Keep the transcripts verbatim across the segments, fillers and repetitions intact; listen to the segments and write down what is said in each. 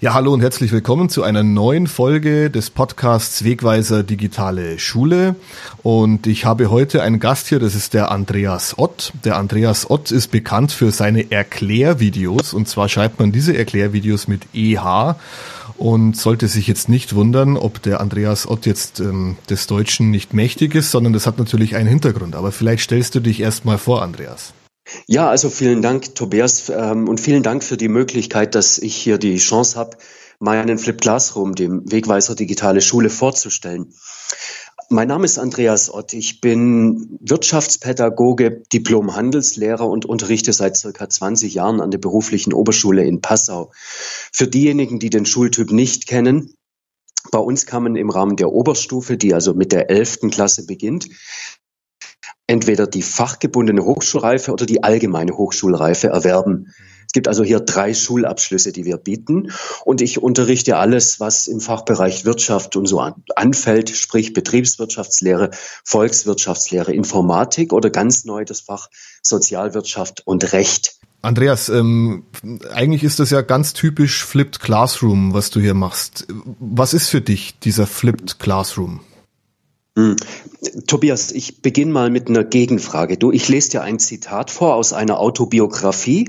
Ja, hallo und herzlich willkommen zu einer neuen Folge des Podcasts Wegweiser Digitale Schule. Und ich habe heute einen Gast hier, das ist der Andreas Ott. Der Andreas Ott ist bekannt für seine Erklärvideos, und zwar schreibt man diese Erklärvideos mit E H und sollte sich jetzt nicht wundern, ob der Andreas Ott jetzt ähm, des Deutschen nicht mächtig ist, sondern das hat natürlich einen Hintergrund. Aber vielleicht stellst du dich erst mal vor, Andreas. Ja, also vielen Dank, Tobias, ähm, und vielen Dank für die Möglichkeit, dass ich hier die Chance habe, meinen Flip Classroom, dem Wegweiser Digitale Schule, vorzustellen. Mein Name ist Andreas Ott. Ich bin Wirtschaftspädagoge, Diplom-Handelslehrer und unterrichte seit circa zwanzig Jahren an der beruflichen Oberschule in Passau. Für diejenigen, die den Schultyp nicht kennen, bei uns kann man im Rahmen der Oberstufe, die also mit der elften Klasse beginnt, entweder die fachgebundene Hochschulreife oder die allgemeine Hochschulreife erwerben. Es gibt also hier drei Schulabschlüsse, die wir bieten. Und ich unterrichte alles, was im Fachbereich Wirtschaft und so anfällt, sprich Betriebswirtschaftslehre, Volkswirtschaftslehre, Informatik oder ganz neu das Fach Sozialwirtschaft und Recht. Andreas, ähm, eigentlich ist das ja ganz typisch Flipped Classroom, was du hier machst. Was ist für dich dieser Flipped Classroom? Hm. Tobias, ich beginne mal mit einer Gegenfrage. Du, ich lese dir ein Zitat vor aus einer Autobiografie,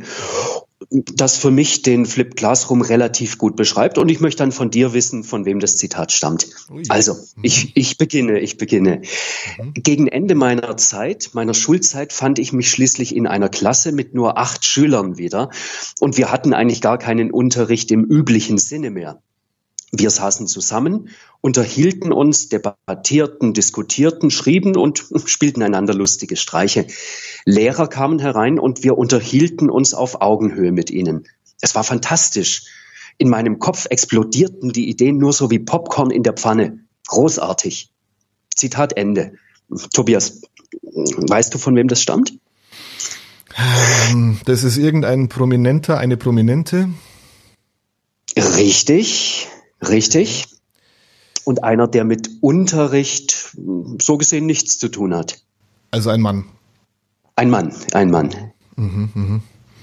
das für mich den Flip Classroom relativ gut beschreibt, und ich möchte dann von dir wissen, von wem das Zitat stammt. Ui. Also, mhm. ich, ich beginne, ich beginne. Mhm. Gegen Ende meiner Zeit, meiner Schulzeit, fand ich mich schließlich in einer Klasse mit nur acht Schülern wieder, und wir hatten eigentlich gar keinen Unterricht im üblichen Sinne mehr. Wir saßen zusammen, unterhielten uns, debattierten, diskutierten, schrieben und spielten einander lustige Streiche. Lehrer kamen herein und wir unterhielten uns auf Augenhöhe mit ihnen. Es war fantastisch. In meinem Kopf explodierten die Ideen nur so wie Popcorn in der Pfanne. Großartig. Zitat Ende. Tobias, weißt du, von wem das stammt? Ähm, das ist irgendein Prominenter, eine Prominente. Richtig. Richtig. Und einer, der mit Unterricht so gesehen nichts zu tun hat. Also ein Mann. Ein Mann, ein Mann. Mhm, mhm.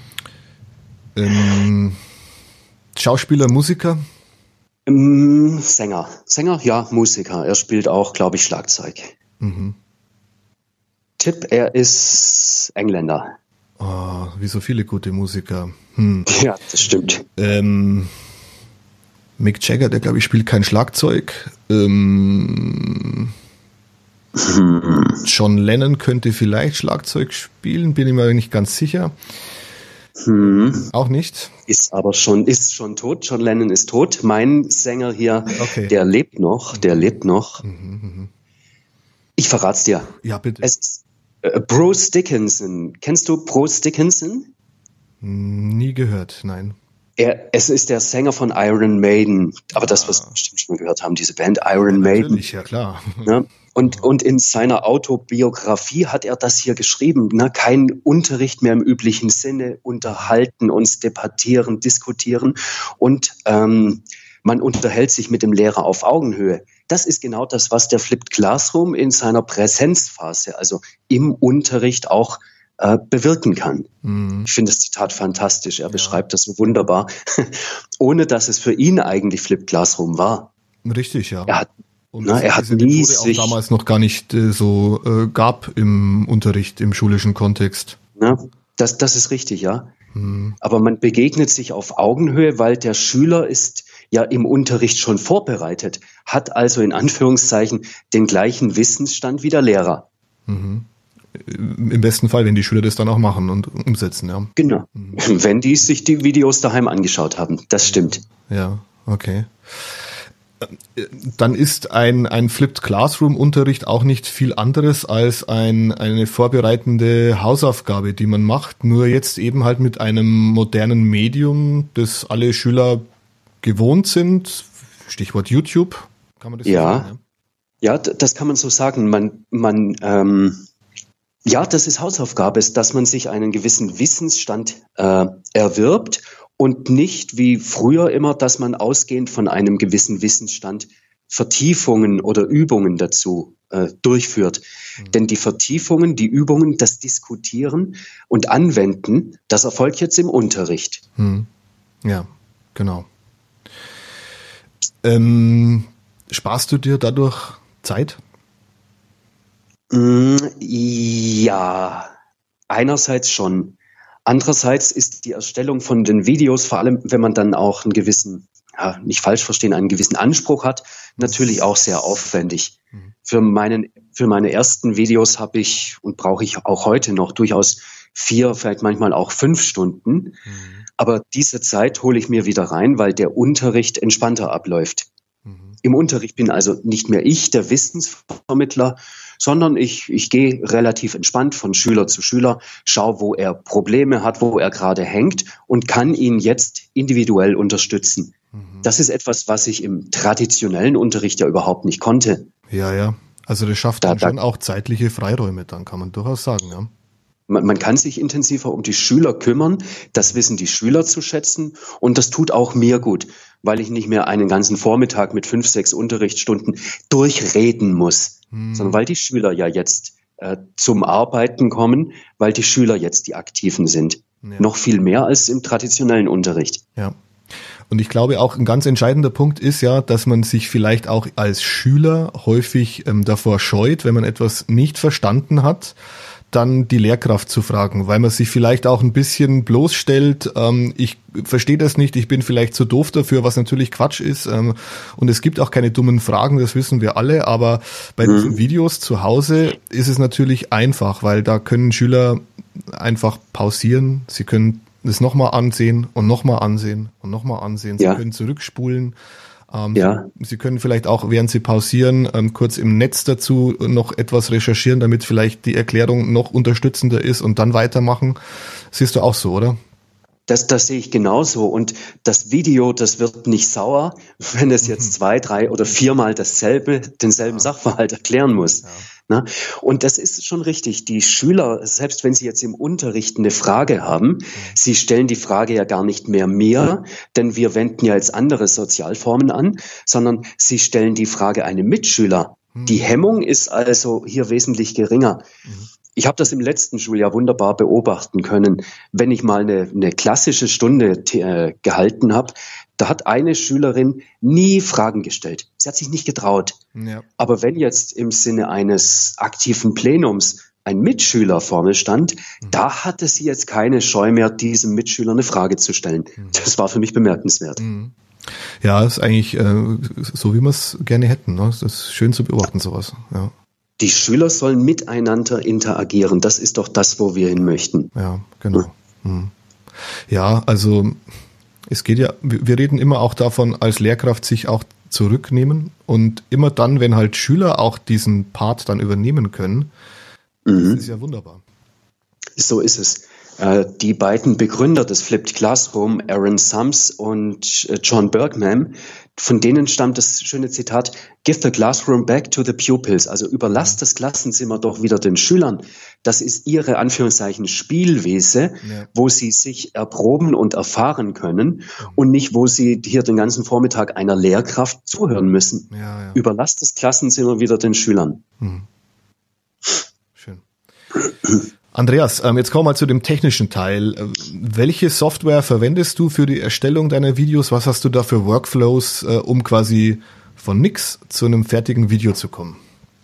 Ähm, Schauspieler, Musiker? Ähm, Sänger. Sänger, ja, Musiker. Er spielt auch, glaube ich, Schlagzeug. Mhm. Tipp, er ist Engländer. Oh, wie so viele gute Musiker. Hm. Ja, das stimmt. Ähm... Mick Jagger, der glaube ich spielt kein Schlagzeug. Ähm, hm. John Lennon könnte vielleicht Schlagzeug spielen, bin ich mir nicht ganz sicher. Hm. Auch nicht. Ist aber schon, ist schon tot. John Lennon ist tot. Mein Sänger hier, okay. der lebt noch, der lebt noch. Mhm, mh. Ich verrat's dir. Ja, bitte. Es ist äh, Bruce Dickinson. Kennst du Bruce Dickinson? Nie gehört, nein. Er, es ist der Sänger von Iron Maiden, aber das, was wir bestimmt schon gehört haben, diese Band Iron ja, Maiden. Natürlich, ja klar. Ne? Und, und in seiner Autobiografie hat er das hier geschrieben, ne? Kein Unterricht mehr im üblichen Sinne, unterhalten, uns debattieren, diskutieren, und ähm, man unterhält sich mit dem Lehrer auf Augenhöhe. Das ist genau das, was der Flipped Classroom in seiner Präsenzphase, also im Unterricht, auch Äh, bewirken kann. Mhm. Ich finde das Zitat fantastisch. Er ja. beschreibt das so wunderbar, ohne dass es für ihn eigentlich Flipped Classroom war. Richtig, ja. Er hat, Und na, er hat nie sich auch damals noch gar nicht äh, so äh, gab im Unterricht, im schulischen Kontext. Na, das, das ist richtig, ja. Mhm. Aber man begegnet sich auf Augenhöhe, weil der Schüler ist ja im Unterricht schon vorbereitet, hat also in Anführungszeichen den gleichen Wissensstand wie der Lehrer. Mhm. Im besten Fall, wenn die Schüler das dann auch machen und umsetzen, ja. Genau, mhm. wenn die sich die Videos daheim angeschaut haben, das stimmt. Ja, okay. Dann ist ein, ein Flipped Classroom-Unterricht auch nicht viel anderes als ein, eine vorbereitende Hausaufgabe, die man macht, nur jetzt eben halt mit einem modernen Medium, das alle Schüler gewohnt sind, Stichwort YouTube, kann man das ja. so sagen? Ja, ja, das kann man so sagen. Man, man ähm Ja, das ist Hausaufgabe, ist, dass man sich einen gewissen Wissensstand äh, erwirbt und nicht wie früher immer, dass man ausgehend von einem gewissen Wissensstand Vertiefungen oder Übungen dazu äh, durchführt. Mhm. Denn die Vertiefungen, die Übungen, das Diskutieren und Anwenden, das erfolgt jetzt im Unterricht. Mhm. Ja, genau. Ähm, sparst du dir dadurch Zeit? Ja, einerseits schon. Andererseits ist die Erstellung von den Videos, vor allem wenn man dann auch einen gewissen, ja, nicht falsch verstehen, einen gewissen Anspruch hat, natürlich auch sehr aufwendig. Mhm. Für meinen, für meine ersten Videos habe ich und brauche ich auch heute noch durchaus vier, vielleicht manchmal auch fünf Stunden. Mhm. Aber diese Zeit hole ich mir wieder rein, weil der Unterricht entspannter abläuft. Mhm. Im Unterricht bin also nicht mehr ich, der Wissensvermittler, sondern ich, ich gehe relativ entspannt von Schüler zu Schüler, schaue, wo er Probleme hat, wo er gerade hängt und kann ihn jetzt individuell unterstützen. Mhm. Das ist etwas, was ich im traditionellen Unterricht ja überhaupt nicht konnte. Ja, ja. Also das schafft da, dann schon da, auch zeitliche Freiräume, dann kann man durchaus sagen, ja. Man, man kann sich intensiver um die Schüler kümmern, das wissen die Schüler zu schätzen und das tut auch mir gut, weil ich nicht mehr einen ganzen Vormittag mit fünf, sechs Unterrichtsstunden durchreden muss, hm. sondern weil die Schüler ja jetzt äh, zum Arbeiten kommen, weil die Schüler jetzt die Aktiven sind. Ja. Noch viel mehr als im traditionellen Unterricht. Ja. Und ich glaube auch ein ganz entscheidender Punkt ist ja, dass man sich vielleicht auch als Schüler häufig ähm, davor scheut, wenn man etwas nicht verstanden hat, dann die Lehrkraft zu fragen, weil man sich vielleicht auch ein bisschen bloßstellt, ähm, ich verstehe das nicht, ich bin vielleicht zu doof dafür, was natürlich Quatsch ist, ähm, und es gibt auch keine dummen Fragen, das wissen wir alle, aber bei mhm. diesen Videos zu Hause ist es natürlich einfach, weil da können Schüler einfach pausieren, sie können es nochmal ansehen und nochmal ansehen und nochmal ansehen, sie ja. können zurückspulen. Ähm, ja. Sie können vielleicht auch, während Sie pausieren, ähm, kurz im Netz dazu noch etwas recherchieren, damit vielleicht die Erklärung noch unterstützender ist und dann weitermachen. Siehst du auch so, oder? Das, das sehe ich genauso. Und das Video, das wird nicht sauer, wenn es jetzt mhm. zwei, drei oder viermal dasselbe, denselben ja. Sachverhalt erklären muss. Ja. Na? Und das ist schon richtig. Die Schüler, selbst wenn sie jetzt im Unterricht eine Frage haben, mhm. sie stellen die Frage ja gar nicht mehr mir, denn wir wenden ja jetzt andere Sozialformen an, sondern sie stellen die Frage einem Mitschüler. Mhm. Die Hemmung ist also hier wesentlich geringer. Mhm. Ich habe das im letzten Schuljahr wunderbar beobachten können. Wenn ich mal eine, eine klassische Stunde äh, gehalten habe, da hat eine Schülerin nie Fragen gestellt. Sie hat sich nicht getraut. Ja. Aber wenn jetzt im Sinne eines aktiven Plenums ein Mitschüler vorne stand, mhm. da hatte sie jetzt keine Scheu mehr, diesem Mitschüler eine Frage zu stellen. Mhm. Das war für mich bemerkenswert. Mhm. Ja, ist eigentlich äh, so, wie wir es gerne hätten. Ne? Das ist schön zu beobachten, sowas. Ja. Die Schüler sollen miteinander interagieren. Das ist doch das, wo wir hin möchten. Ja, genau. Hm. Ja, also es geht ja, wir reden immer auch davon, als Lehrkraft sich auch zurücknehmen und immer dann, wenn halt Schüler auch diesen Part dann übernehmen können, mhm. das ist ja wunderbar. So ist es. Die beiden Begründer des Flipped Classroom, Aaron Sams und John Bergman, von denen stammt das schöne Zitat, "Give the classroom back to the pupils", also überlasst das Klassenzimmer doch wieder den Schülern. Das ist ihre, Anführungszeichen, Spielwiese, ja. wo sie sich erproben und erfahren können mhm. und nicht, wo sie hier den ganzen Vormittag einer Lehrkraft zuhören müssen. Ja, ja. Überlasst das Klassenzimmer wieder den Schülern. Mhm. Schön. Andreas, jetzt kommen wir mal zu dem technischen Teil. Welche Software verwendest du für die Erstellung deiner Videos? Was hast du da für Workflows, um quasi von nix zu einem fertigen Video zu kommen?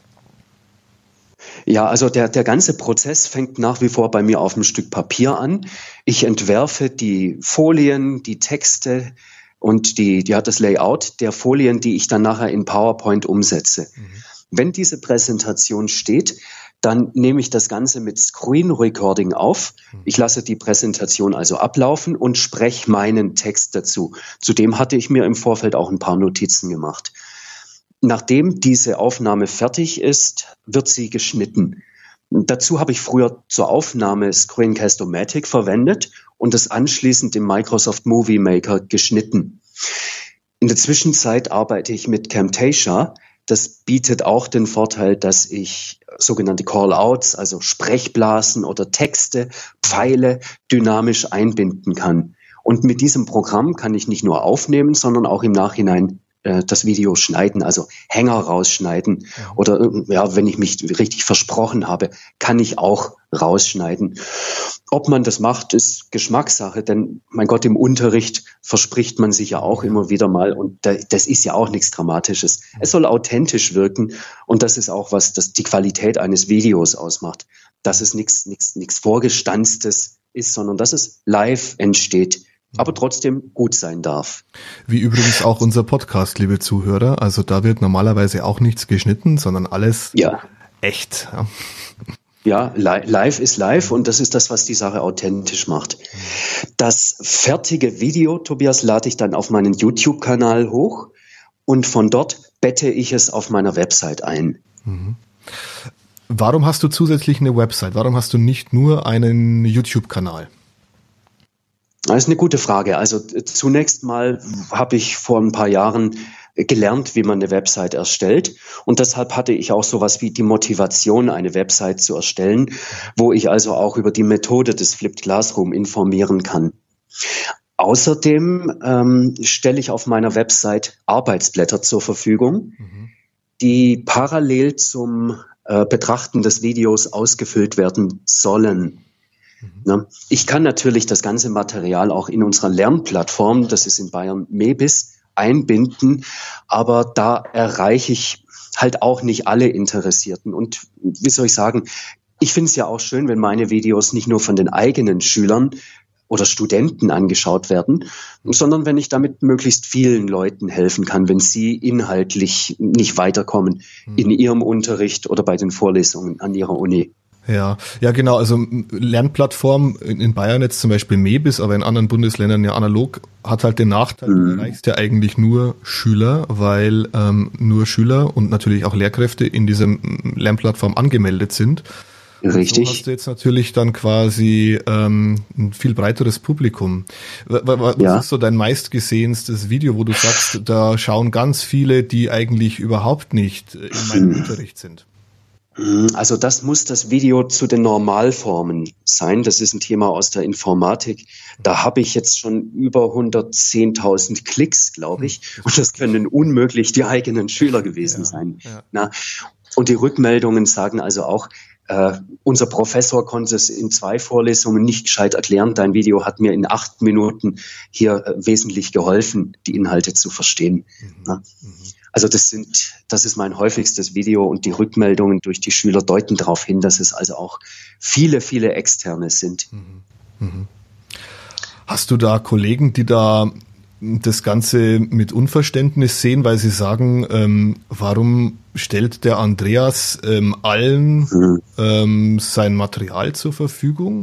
Ja, also der, der ganze Prozess fängt nach wie vor bei mir auf einem Stück Papier an. Ich entwerfe die Folien, die Texte und die, die hat das Layout der Folien, die ich dann nachher in PowerPoint umsetze. Mhm. Wenn diese Präsentation steht, dann nehme ich das Ganze mit Screen Recording auf. Ich lasse die Präsentation also ablaufen und spreche meinen Text dazu. Zudem hatte ich mir im Vorfeld auch ein paar Notizen gemacht. Nachdem diese Aufnahme fertig ist, wird sie geschnitten. Dazu habe ich früher zur Aufnahme Screencast-O-Matic verwendet und es anschließend im Microsoft Movie Maker geschnitten. In der Zwischenzeit arbeite ich mit Camtasia. Das bietet auch den Vorteil, dass ich sogenannte Call-outs, also Sprechblasen oder Texte, Pfeile dynamisch einbinden kann. Und mit diesem Programm kann ich nicht nur aufnehmen, sondern auch im Nachhinein äh, das Video schneiden, also Hänger rausschneiden. Ja. Oder ja, wenn ich mich richtig versprochen habe, kann ich auch rausschneiden. Ob man das macht, ist Geschmackssache, denn mein Gott, im Unterricht verspricht man sich ja auch immer wieder mal und das ist ja auch nichts Dramatisches. Es soll authentisch wirken und das ist auch was, das die Qualität eines Videos ausmacht, dass es nichts nichts nichts Vorgestanztes ist, sondern dass es live entsteht, aber trotzdem gut sein darf. Wie übrigens auch unser Podcast, liebe Zuhörer, also da wird normalerweise auch nichts geschnitten, sondern alles ja. echt. Ja. Ja, live ist live und das ist das, was die Sache authentisch macht. Das fertige Video, Tobias, lade ich dann auf meinen YouTube-Kanal hoch und von dort bette ich es auf meiner Website ein. Mhm. Warum hast du zusätzlich eine Website? Warum hast du nicht nur einen YouTube-Kanal? Das ist eine gute Frage. Also zunächst mal habe ich vor ein paar Jahren gelernt, wie man eine Website erstellt. Und deshalb hatte ich auch sowas wie die Motivation, eine Website zu erstellen, wo ich also auch über die Methode des Flipped Classroom informieren kann. Außerdem ähm, stelle ich auf meiner Website Arbeitsblätter zur Verfügung, mhm. die parallel zum äh, Betrachten des Videos ausgefüllt werden sollen. Mhm. Ich kann natürlich das ganze Material auch in unserer Lernplattform, das ist in Bayern Mebis, einbinden, aber da erreiche ich halt auch nicht alle Interessierten. Und wie soll ich sagen, ich finde es ja auch schön, wenn meine Videos nicht nur von den eigenen Schülern oder Studenten angeschaut werden, sondern wenn ich damit möglichst vielen Leuten helfen kann, wenn sie inhaltlich nicht weiterkommen in ihrem Unterricht oder bei den Vorlesungen an ihrer Uni. Ja, ja genau, also Lernplattform in Bayern jetzt zum Beispiel Mebis, aber in anderen Bundesländern ja analog, hat halt den Nachteil, du erreichst ja eigentlich nur Schüler, weil ähm, nur Schüler und natürlich auch Lehrkräfte in dieser Lernplattform angemeldet sind. Richtig. So hast du jetzt natürlich dann quasi ähm, ein viel breiteres Publikum. Was ja. ist so dein meistgesehenstes Video, wo du sagst, da schauen ganz viele, die eigentlich überhaupt nicht in meinem hm. Unterricht sind? Also das muss das Video zu den Normalformen sein. Das ist ein Thema aus der Informatik. Da habe ich jetzt schon über hundertzehntausend Klicks, glaube ich. Und das können unmöglich die eigenen Schüler gewesen ja, sein. Ja. Na, und die Rückmeldungen sagen also auch, äh, unser Professor konnte es in zwei Vorlesungen nicht gescheit erklären. Dein Video hat mir in acht Minuten hier äh, wesentlich geholfen, die Inhalte zu verstehen. Mhm. Na? Mhm. Also das sind, das ist mein häufigstes Video und die Rückmeldungen durch die Schüler deuten darauf hin, dass es also auch viele, viele Externe sind. Mhm. Hast du da Kollegen, die da das Ganze mit Unverständnis sehen, weil sie sagen, ähm, warum stellt der Andreas ähm, allen mhm. ähm, sein Material zur Verfügung?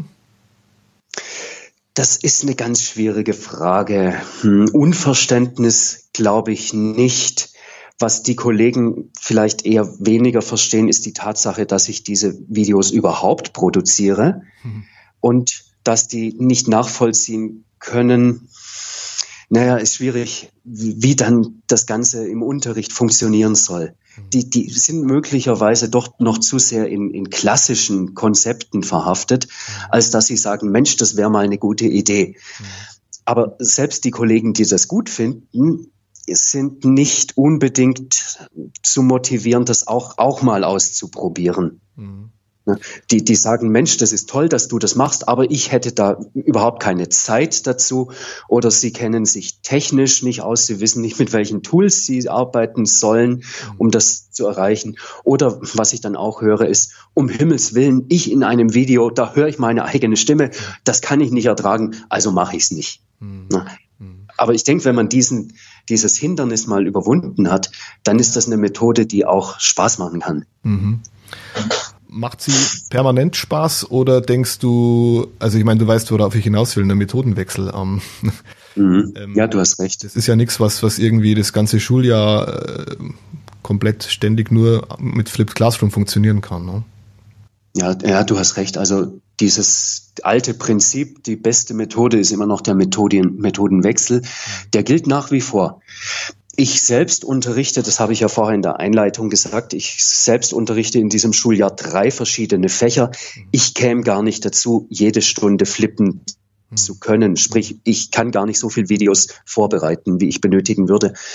Das ist eine ganz schwierige Frage. Hm, Unverständnis glaube ich nicht. Was die Kollegen vielleicht eher weniger verstehen, ist die Tatsache, dass ich diese Videos überhaupt produziere mhm. und dass die nicht nachvollziehen können. Naja, ist schwierig, wie dann das Ganze im Unterricht funktionieren soll. Mhm. Die, die sind möglicherweise doch noch zu sehr in, in klassischen Konzepten verhaftet, mhm. als dass sie sagen, Mensch, das wäre mal eine gute Idee. Mhm. Aber selbst die Kollegen, die das gut finden, sind nicht unbedingt zu motivieren, das auch, auch mal auszuprobieren. Mhm. Die, die sagen, Mensch, das ist toll, dass du das machst, aber ich hätte da überhaupt keine Zeit dazu. Oder sie kennen sich technisch nicht aus, sie wissen nicht, mit welchen Tools sie arbeiten sollen, um das zu erreichen. Oder was ich dann auch höre, ist, um Himmels Willen, ich in einem Video, da höre ich meine eigene Stimme, das kann ich nicht ertragen, also mache ich es nicht. Mhm. Aber ich denke, wenn man diesen, dieses Hindernis mal überwunden hat, dann ist das eine Methode, die auch Spaß machen kann. Mhm. Macht sie permanent Spaß oder denkst du, also ich meine, du weißt, worauf ich hinaus will, eine Methodenwechsel. Ähm, mhm. ähm, ja, du hast recht. Das ist ja nichts, was, was irgendwie das ganze Schuljahr äh, komplett ständig nur mit Flipped Classroom funktionieren kann. Ne? Ja, ja, du hast recht. Also dieses alte Prinzip, die beste Methode ist immer noch der Methodien, Methodenwechsel. Der gilt nach wie vor. Ich selbst unterrichte, das habe ich ja vorher in der Einleitung gesagt, ich selbst unterrichte in diesem Schuljahr drei verschiedene Fächer. Ich käme gar nicht dazu, jede Stunde flippen zu können. Sprich, ich kann gar nicht so viel Videos vorbereiten, wie ich benötigen würde.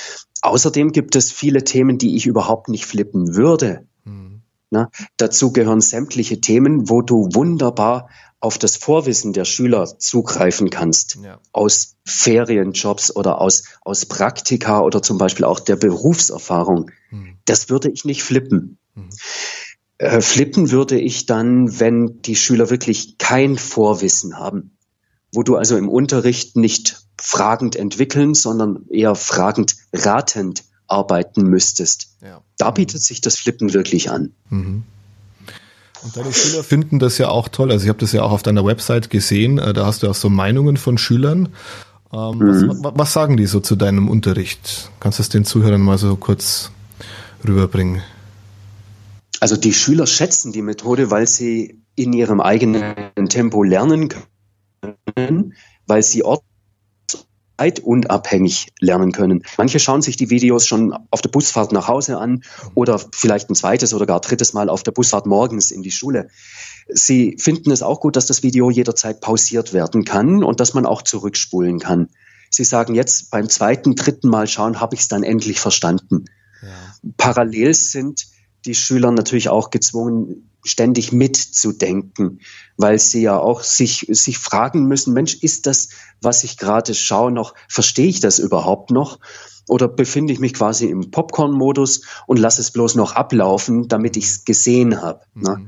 Außerdem gibt es viele Themen, die ich überhaupt nicht flippen würde. Mhm. Na, dazu gehören sämtliche Themen, wo du wunderbar auf das Vorwissen der Schüler zugreifen kannst, ja. Aus Ferienjobs oder aus, aus Praktika oder zum Beispiel auch der Berufserfahrung. Mhm. Das würde ich nicht flippen. Mhm. Äh, flippen würde ich dann, wenn die Schüler wirklich kein Vorwissen haben, wo du also im Unterricht nicht fragend entwickeln, sondern eher fragend ratend arbeiten müsstest. Ja. Da bietet sich das Flippen wirklich an. Mhm. Und deine Schüler finden das ja auch toll. Also ich habe das ja auch auf deiner Website gesehen. Da hast du auch so Meinungen von Schülern. Ähm, mhm. was, was sagen die so zu deinem Unterricht? Kannst du es den Zuhörern mal so kurz rüberbringen? Also die Schüler schätzen die Methode, weil sie in ihrem eigenen Tempo lernen können, weil sie zeitunabhängig lernen können. Manche schauen sich die Videos schon auf der Busfahrt nach Hause an oder vielleicht ein zweites oder gar drittes Mal auf der Busfahrt morgens in die Schule. Sie finden es auch gut, dass das Video jederzeit pausiert werden kann und dass man auch zurückspulen kann. Sie sagen jetzt beim zweiten, dritten Mal schauen, habe ich es dann endlich verstanden. Ja. Parallel sind die Schüler natürlich auch gezwungen, ständig mitzudenken, weil sie ja auch sich, sich fragen müssen, Mensch, ist das, was ich gerade schaue, noch, verstehe ich das überhaupt noch? Oder befinde ich mich quasi im Popcorn-Modus und lasse es bloß noch ablaufen, damit ich es gesehen habe? Mhm. Ne?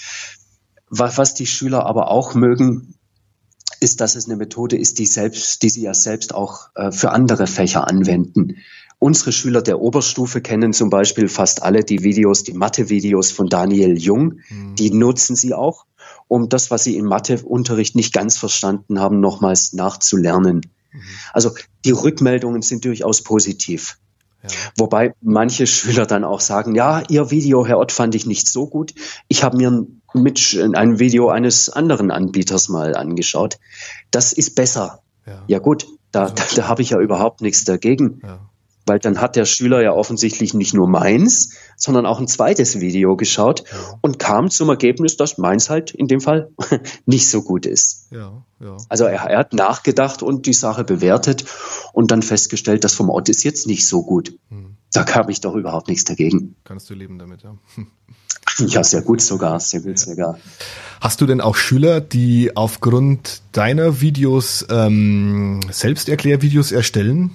Was, was die Schüler aber auch mögen, ist, dass es eine Methode ist, die selbst, die sie ja selbst auch äh, für andere Fächer anwenden. Unsere Schüler der Oberstufe kennen zum Beispiel fast alle die Videos, die Mathe-Videos von Daniel Jung. Mhm. Die nutzen sie auch, um das, was sie im Matheunterricht nicht ganz verstanden haben, nochmals nachzulernen. Mhm. Also die Rückmeldungen sind durchaus positiv. Ja. Wobei manche Schüler dann auch sagen, ja, Ihr Video, Herr Ott, fand ich nicht so gut. Ich habe mir mit ein Video eines anderen Anbieters mal angeschaut. Das ist besser. Ja, ja gut, da, also, da, da habe ich ja überhaupt nichts dagegen. Ja. Weil dann hat der Schüler ja offensichtlich nicht nur meins, sondern auch ein zweites Video geschaut ja. und kam zum Ergebnis, dass meins halt in dem Fall nicht so gut ist. Ja, ja. Also er, er hat nachgedacht und die Sache bewertet und dann festgestellt, das vom Ott ist jetzt nicht so gut. Hm. Da habe ich doch überhaupt nichts dagegen. Kannst du leben damit, ja. Ja, sehr gut sogar, sehr gut sogar. Hast du denn auch Schüler, die aufgrund deiner Videos ähm, Selbsterklärvideos erstellen?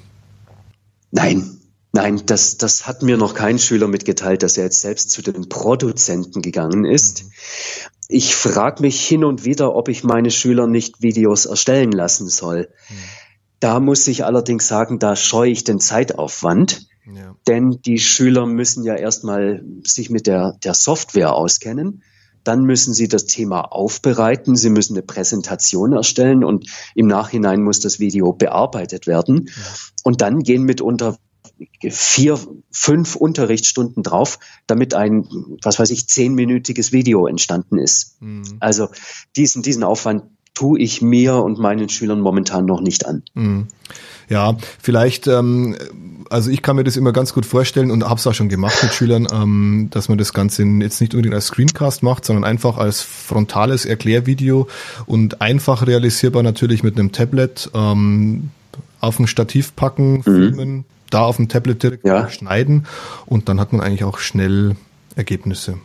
Nein, nein, das, das hat mir noch kein Schüler mitgeteilt, dass er jetzt selbst zu den Produzenten gegangen ist. Mhm. Ich frage mich hin und wieder, ob ich meine Schüler nicht Videos erstellen lassen soll. Mhm. Da muss ich allerdings sagen, da scheue ich den Zeitaufwand, ja. Denn die Schüler müssen ja erstmal sich mit der, der Software auskennen. Dann müssen sie das Thema aufbereiten, sie müssen eine Präsentation erstellen und im Nachhinein muss das Video bearbeitet werden. Ja. Und dann gehen mitunter vier, fünf Unterrichtsstunden drauf, damit ein, was weiß ich, zehnminütiges Video entstanden ist. Mhm. Also diesen, diesen Aufwand tue ich mir und meinen Schülern momentan noch nicht an. Mhm. Ja, vielleicht, ähm, also ich kann mir das immer ganz gut vorstellen und habe es auch schon gemacht mit Schülern, ähm, dass man das Ganze jetzt nicht unbedingt als Screencast macht, sondern einfach als frontales Erklärvideo und einfach realisierbar natürlich mit einem Tablet ähm, auf ein Stativ packen, filmen, mhm. da auf dem Tablet direkt ja. schneiden und dann hat man eigentlich auch schnell Ergebnisse.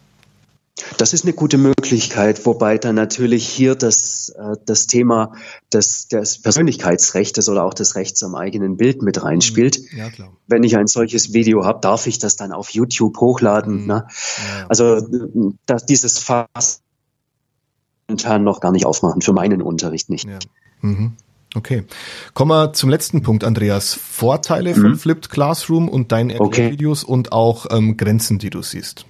Das ist eine gute Möglichkeit, wobei dann natürlich hier das, äh, das Thema des, des Persönlichkeitsrechts oder auch des Rechts am eigenen Bild mit reinspielt. Ja, klar. Wenn ich ein solches Video habe, darf ich das dann auf YouTube hochladen. Mhm. Ne? Ja. Also das, dieses Fass momentan noch gar nicht aufmachen, für meinen Unterricht nicht. Ja. Mhm. Okay. Kommen wir zum letzten Punkt, Andreas. Vorteile mhm. von Flipped Classroom und deinen Erklärvideos okay. und auch ähm, Grenzen, die du siehst.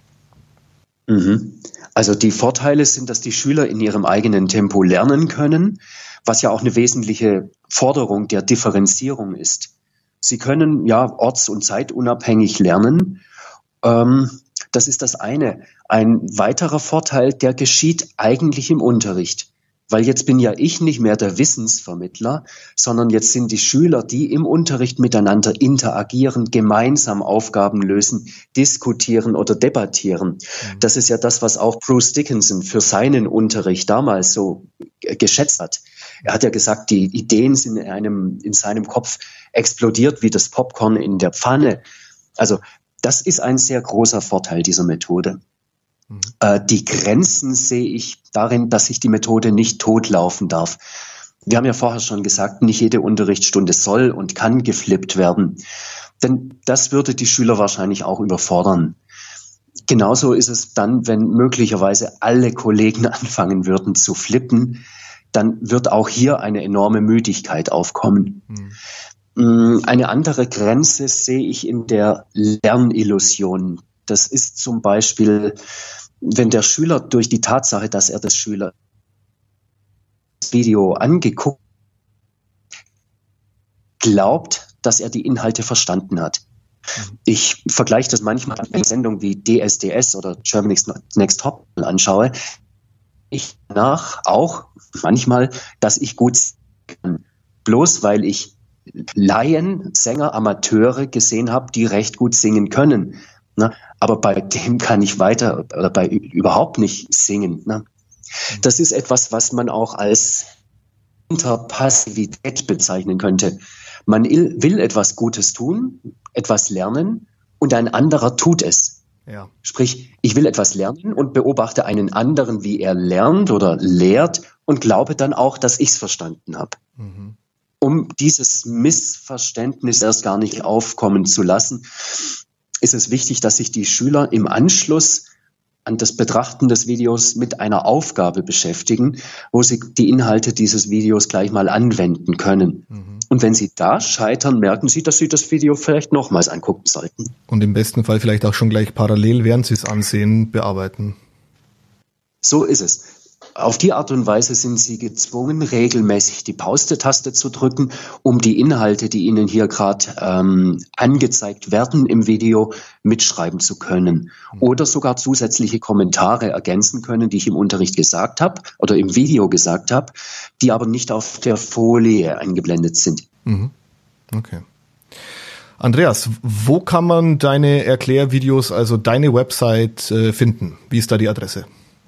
Also die Vorteile sind, dass die Schüler in ihrem eigenen Tempo lernen können, was ja auch eine wesentliche Forderung der Differenzierung ist. Sie können ja orts- und zeitunabhängig lernen. Ähm, das ist das eine. Ein weiterer Vorteil, der geschieht eigentlich im Unterricht. Weil jetzt bin ja ich nicht mehr der Wissensvermittler, sondern jetzt sind die Schüler, die im Unterricht miteinander interagieren, gemeinsam Aufgaben lösen, diskutieren oder debattieren. Mhm. Das ist ja das, was auch Bruce Dickinson für seinen Unterricht damals so geschätzt hat. Er hat ja gesagt, die Ideen sind in einem, in seinem Kopf explodiert wie das Popcorn in der Pfanne. Also das ist ein sehr großer Vorteil dieser Methode. Mhm. Äh, die Grenzen sehe ich darin, dass sich die Methode nicht totlaufen darf. Wir haben ja vorher schon gesagt, nicht jede Unterrichtsstunde soll und kann geflippt werden. Denn das würde die Schüler wahrscheinlich auch überfordern. Genauso ist es dann, wenn möglicherweise alle Kollegen anfangen würden zu flippen, dann wird auch hier eine enorme Müdigkeit aufkommen. Mhm. Eine andere Grenze sehe ich in der Lernillusion. Das ist zum Beispiel, wenn der Schüler durch die Tatsache, dass er das Schüler Video angeguckt, glaubt, dass er die Inhalte verstanden hat. Ich vergleiche das manchmal mit einer Sendung wie D S D S oder Germany's Next Top anschaue. Ich danach auch manchmal, dass ich gut singen kann. Bloß weil ich Laien, Sänger, Amateure gesehen habe, die recht gut singen können. Ne? Aber bei dem kann ich weiter oder bei überhaupt nicht singen. Ne? Das ist etwas, was man auch als Interpassivität bezeichnen könnte. Man will etwas Gutes tun, etwas lernen und ein anderer tut es. Ja. Sprich, ich will etwas lernen und beobachte einen anderen, wie er lernt oder lehrt und glaube dann auch, dass ich es verstanden habe. Mhm. Um dieses Missverständnis erst gar nicht aufkommen zu lassen, ist es wichtig, dass sich die Schüler im Anschluss an das Betrachten des Videos mit einer Aufgabe beschäftigen, wo sie die Inhalte dieses Videos gleich mal anwenden können. Mhm. Und wenn sie da scheitern, merken sie, dass sie das Video vielleicht nochmals angucken sollten. Und im besten Fall vielleicht auch schon gleich parallel, während sie es ansehen, bearbeiten. So ist es. Auf die Art und Weise sind sie gezwungen, regelmäßig die Pause-Taste zu drücken, um die Inhalte, die ihnen hier gerade ähm, angezeigt werden im Video, mitschreiben zu können. Oder sogar zusätzliche Kommentare ergänzen können, die ich im Unterricht gesagt habe oder im Video gesagt habe, die aber nicht auf der Folie eingeblendet sind. Mhm. Okay. Andreas, wo kann man deine Erklärvideos, also deine Website äh, finden? Wie ist da die Adresse?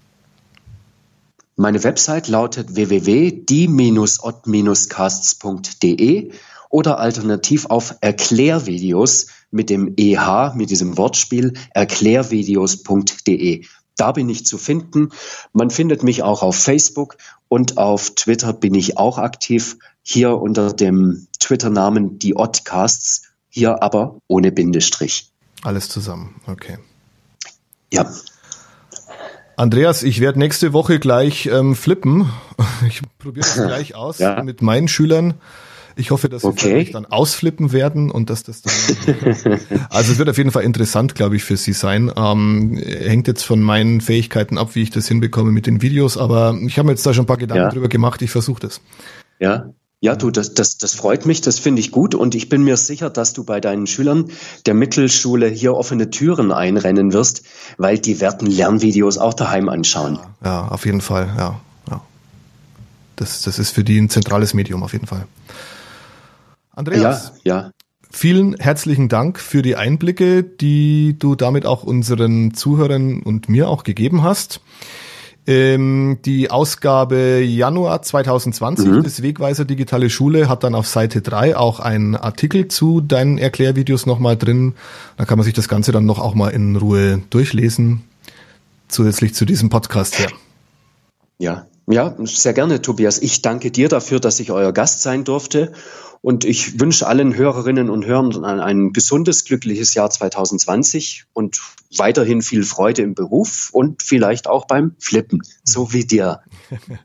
Meine Website lautet w w w punkt die Bindestrich ott casts punkt d e oder alternativ auf Erklärvideos mit dem E H, mit diesem Wortspiel, erklärvideos punkt d e. Da bin ich zu finden. Man findet mich auch auf Facebook und auf Twitter bin ich auch aktiv. Hier unter dem Twitter-Namen die Oddcasts, hier aber ohne Bindestrich. Alles zusammen, okay. Ja. Andreas, ich werde nächste Woche gleich ähm, flippen. Ich probiere das gleich aus ja. mit meinen Schülern. Ich hoffe, dass sie okay. dann ausflippen werden und dass das dann. Also es wird auf jeden Fall interessant, glaube ich, für sie sein. Ähm, hängt jetzt von meinen Fähigkeiten ab, wie ich das hinbekomme mit den Videos. Aber ich habe mir jetzt da schon ein paar Gedanken ja. drüber gemacht. Ich versuche das. Ja. Ja, du, das, das, das freut mich, das finde ich gut und ich bin mir sicher, dass du bei deinen Schülern der Mittelschule hier offene Türen einrennen wirst, weil die werden Lernvideos auch daheim anschauen. Ja, ja auf jeden Fall, ja. ja. Das, das ist für die ein zentrales Medium auf jeden Fall. Andreas, ja, ja. vielen herzlichen Dank für die Einblicke, die du damit auch unseren Zuhörern und mir auch gegeben hast. Ähm, die Ausgabe Januar zwanzig zwanzig mhm. des Wegweiser Digitale Schule hat dann auf Seite drei auch einen Artikel zu deinen Erklärvideos nochmal drin. Da kann man sich das Ganze dann noch auch mal in Ruhe durchlesen, zusätzlich zu diesem Podcast hier. Ja, ja, sehr gerne, Tobias. Ich danke dir dafür, dass ich euer Gast sein durfte. Und ich wünsche allen Hörerinnen und Hörern ein gesundes, glückliches Jahr zwanzig zwanzig und weiterhin viel Freude im Beruf und vielleicht auch beim Flippen, so wie dir.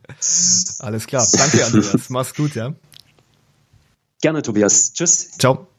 Alles klar. Danke, Andreas. Mach's gut, ja. Gerne, Tobias. Tschüss. Ciao.